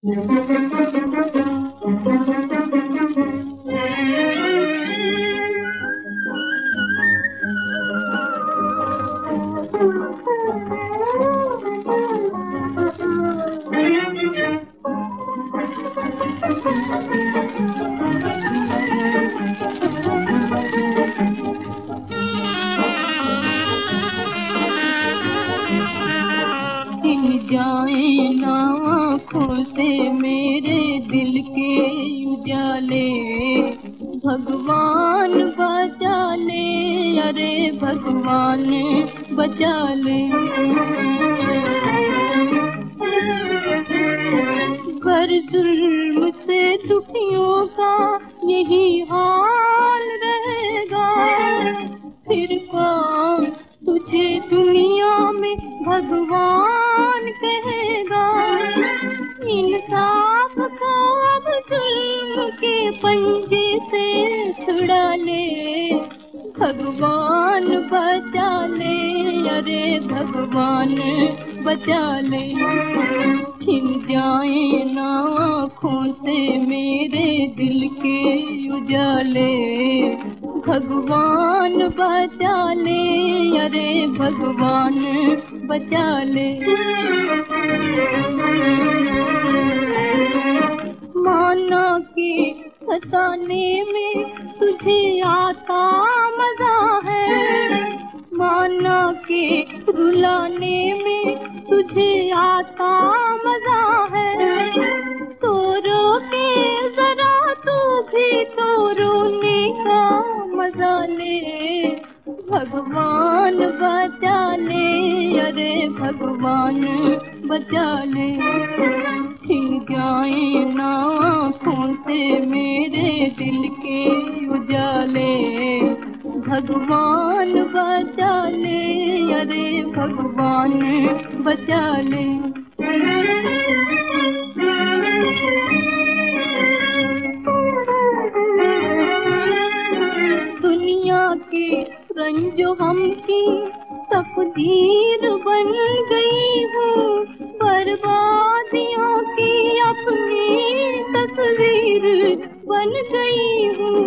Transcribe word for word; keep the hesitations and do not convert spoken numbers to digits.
जाए ना आँखों से मेरे दिल के उजाले, भगवान बचा ले, अरे भगवान बचा ले। कर जुल्म से दुखियों का यही हाल रहेगा, फिर कौन तुझे दुनिया में भगवान कहेगा। इंसाफ को अब जुल्म के पंजे से छुड़ा ले, भगवान बचा ले, अरे भगवान बचा ले। छिन जाए ना आँखों से मेरे दिल के उजाले, भगवान बचा ले, अरे भगवान बचा ले। माना कि हंसाने में तुझे आता मजा है, माना कि रुलाने में तुझे आता मजा है, तो रो के जरा तू भी तो रोने का मजा ले, भगवान बचा ले, अरे भगवान बचा ले। छिन जाए ना आँखों से मेरे दिल के उजाले, भगवान बचा ले, अरे भगवान बचा ले। दुनिया के रंजो हम की तकदीर बन गई हूँ, बर्बादियों की अपनी तस्वीर बन गई हूँ।